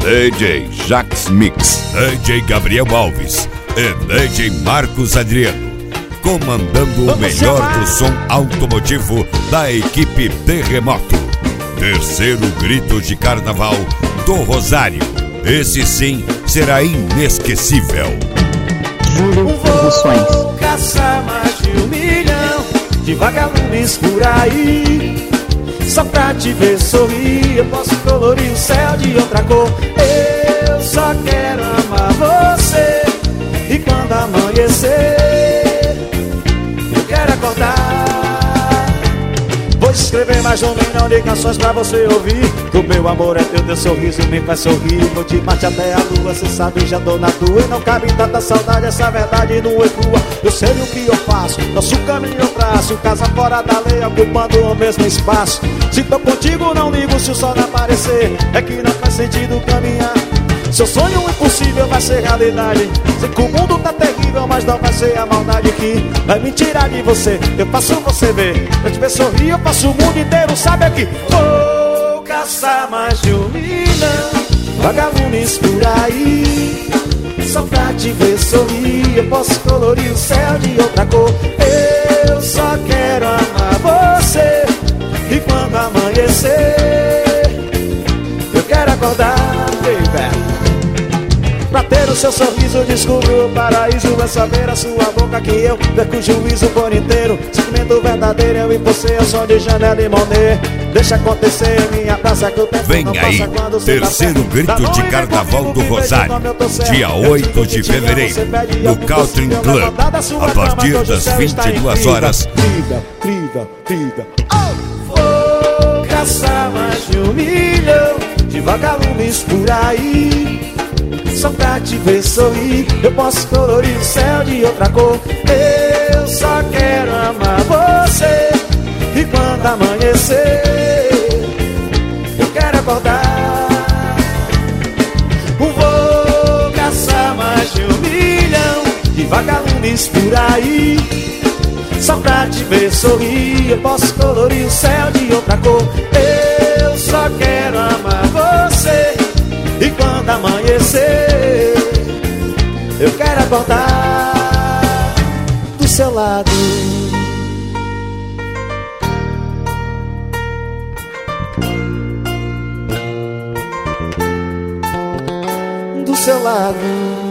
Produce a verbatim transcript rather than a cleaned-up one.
D J Jax Mix, D J Gabriel Alves e D J Marcos Adriano, comandando o melhor do som automotivo da equipe Terremoto. Terceiro grito de carnaval do Rosário. Esse sim será inesquecível. Júlio Produções. Vou caçar mais de um milhão de vagalumes por aí, só pra te ver sorrir. Eu posso colorir o céu de outra cor. Eu só quero amar você, e quando amanhecer eu quero acordar. Vou escrever mais um milhão de canções pra você ouvir. O meu amor é teu, teu sorriso me faz sorrir. Vou te bate até a lua, cê sabe, já tô na tua. E não cabe tanta saudade, essa verdade não é crua. Eu sei o que eu faço, nosso caminho eu traço. Casa fora da lei, ocupando o mesmo espaço. Se tô contigo não ligo se o sol não aparecer. É que não faz sentido caminhar. Seu sonho impossível vai ser realidade. Sei que o mundo tá terrível, mas não vai ser a maldade que vai me tirar de você. Eu faço você ver, pra te ver sorrir, eu passo o mundo inteiro, sabe aqui. Vou caçar mais de um milhão vagalumes por aí, só pra te ver sorrir. Eu posso colorir o céu de outra cor. Eu só quero amar você, e quando amanhecer eu quero acordar, baby. Pra ter o seu sorriso descubro o paraíso. É saber a sua boca que eu perco o juízo por inteiro. Sentimento verdadeiro, eu e você, eu sou de Janela e Monet. Deixa acontecer, minha praça que o tempo vem não aí, passa. terceiro grito de carnaval do Rosário, dia oito de fevereiro, no Caltrim Club, a partir das vinte e duas horas. Incrível, incrível, incrível. Vou caçar mais de um milhão de vagalumes por aí, só pra te ver sorrir. Eu posso colorir o céu de outra cor. Eu só quero amar você, e quando amanhecer eu quero acordar. Vou caçar mais de um milhão de vagalumes por aí, só pra te ver sorrir. Eu posso colorir o céu de outra cor. Eu só quero amar você, e quando amanhecer eu quero acordar do seu lado. Do seu lado.